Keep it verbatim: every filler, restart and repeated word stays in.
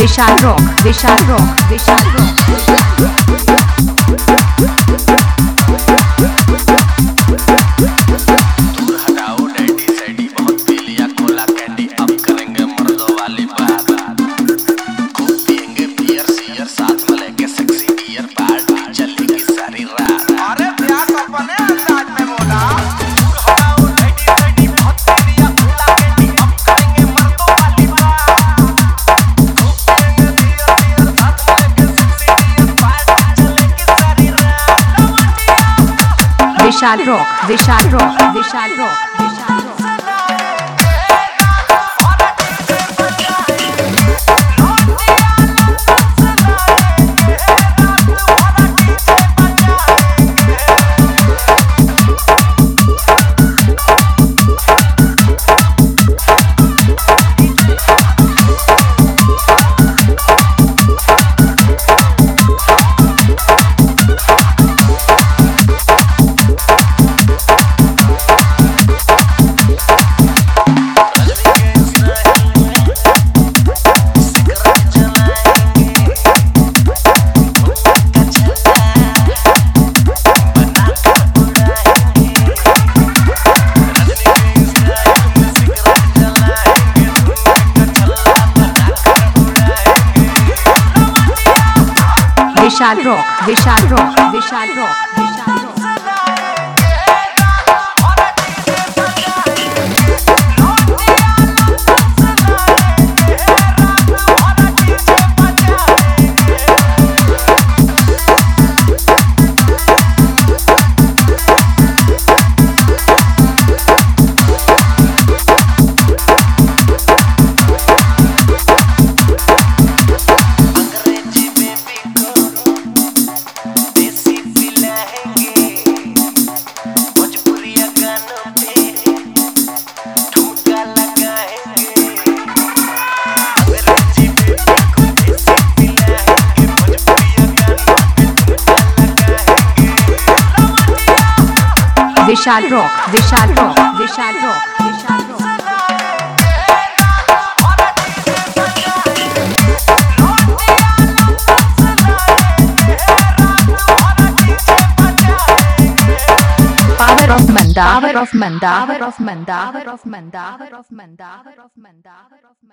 विशाल rock Vishal rock Vishal rock दूर हटाओ daddy सैडी बहुत पी लिया कोला कैंडी अब करेंगे मर्दों वाली बात खूब पिएंगे बियर सियर साथ में लेके सेक्सी डियर पार्टी चलेगी सारी रात। अरे प्यार तो अपने अंदाज में बोला दूर हटाओ डैडी सैडी बहुत पी लिया कोला कैंडी अब करेंगे मर्दों वाली बात खूब पिएंगे बियर सियर साथ में लेके सेक्सी डियर पार्टी चलेगी सारी रात। Vishal rock Vishal rock Vishal rock Vishal rock Vishal rock Vishal rock Vishal rock Vishal rock Vishal rock Vishal rock Vishal rock Vishal rock Power of Manda, power of Manda, power of Manda, power of Manda, power of Manda, power of Manda, power of Manda.